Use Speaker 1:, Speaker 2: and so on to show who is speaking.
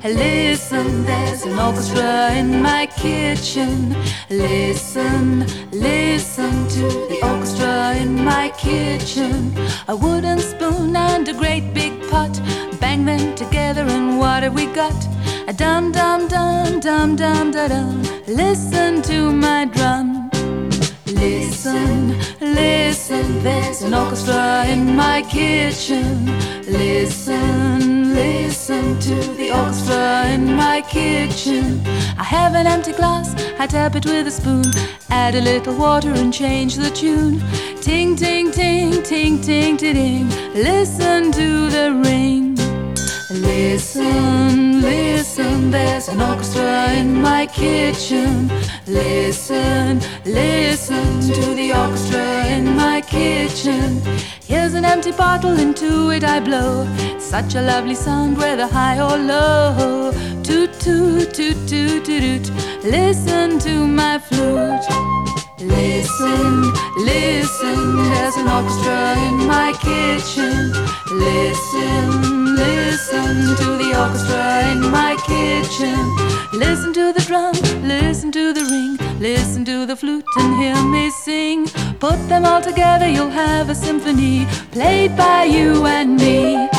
Speaker 1: Listen, there's an orchestra in my kitchen. Listen, listen to the orchestra in my kitchen. A wooden spoon and a great big pot. Bang them together and what have we got? A dum dum dum dum dum da dum. Listen to my drum. Listen, listen, there's an orchestra in my kitchen. Listen, listen to the orchestra in my kitchen. I have an empty glass, I tap it with a spoon. Add a little water and change the tune. Ting, ting, ting, ting, ting, ting, ting. Listen to the ring. Listen, listen, there's an orchestra in my kitchen. Listen, listen to the orchestra in my kitchen. Here's an empty bottle, into it I blow. Such a lovely sound, whether high or low. Toot, toot, toot, toot, toot, toot. Listen to my flute. Listen, listen, there's an orchestra in my kitchen. Listen, listen to the orchestra in my kitchen. Listen to the drum, listen to the ring. Listen to the flute and hear me sing. Put them all together, you'll have a symphony played by you and me.